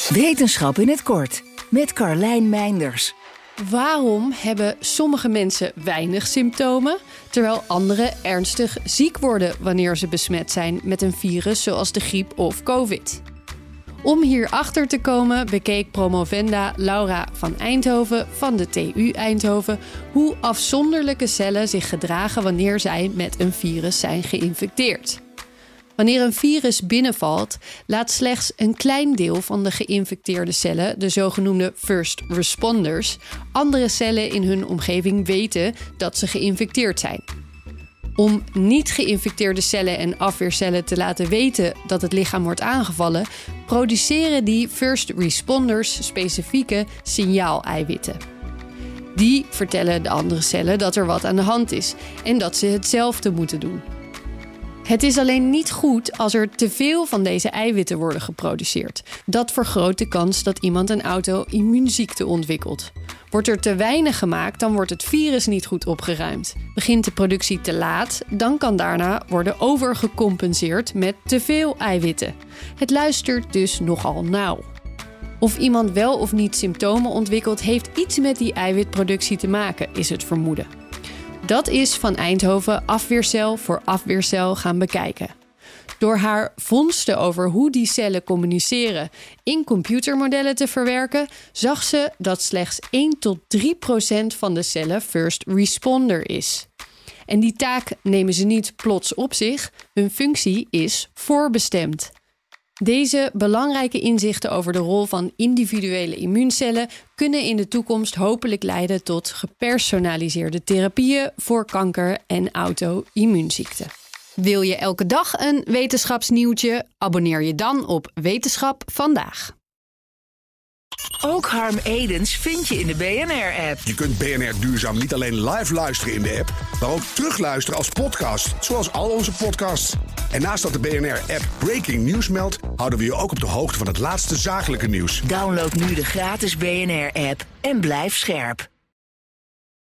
Wetenschap in het kort met Carlijn Meinders. Waarom hebben sommige mensen weinig symptomen, terwijl anderen ernstig ziek worden wanneer ze besmet zijn met een virus zoals de griep of COVID? Om hierachter te komen bekeek promovenda Laura van Eindhoven van de TU Eindhoven hoe afzonderlijke cellen zich gedragen wanneer zij met een virus zijn geïnfecteerd. Wanneer een virus binnenvalt, laat slechts een klein deel van de geïnfecteerde cellen, de zogenoemde first responders, andere cellen in hun omgeving weten dat ze geïnfecteerd zijn. Om niet geïnfecteerde cellen en afweercellen te laten weten dat het lichaam wordt aangevallen, produceren die first responders specifieke signaal-eiwitten. Die vertellen de andere cellen dat er wat aan de hand is en dat ze hetzelfde moeten doen. Het is alleen niet goed als er te veel van deze eiwitten worden geproduceerd. Dat vergroot de kans dat iemand een auto-immuunziekte ontwikkelt. Wordt er te weinig gemaakt, dan wordt het virus niet goed opgeruimd. Begint de productie te laat, dan kan daarna worden overgecompenseerd met te veel eiwitten. Het luistert dus nogal nauw. Of iemand wel of niet symptomen ontwikkelt, heeft iets met die eiwitproductie te maken, is het vermoeden. Dat is van Eindhoven afweercel voor afweercel gaan bekijken. Door haar vondsten over hoe die cellen communiceren in computermodellen te verwerken, zag ze dat slechts 1-3% van de cellen first responder is. En die taak nemen ze niet plots op zich, hun functie is voorbestemd. Deze belangrijke inzichten over de rol van individuele immuuncellen kunnen in de toekomst hopelijk leiden tot gepersonaliseerde therapieën voor kanker en auto-immuunziekten. Wil je elke dag een wetenschapsnieuwtje? Abonneer je dan op Wetenschap Vandaag. Ook Harm Edens vind je in de BNR-app. Je kunt BNR Duurzaam niet alleen live luisteren in de app, maar ook terugluisteren als podcast, zoals al onze podcasts. En naast dat de BNR-app Breaking News meldt, houden we je ook op de hoogte van het laatste zakelijke nieuws. Download nu de gratis BNR-app en blijf scherp.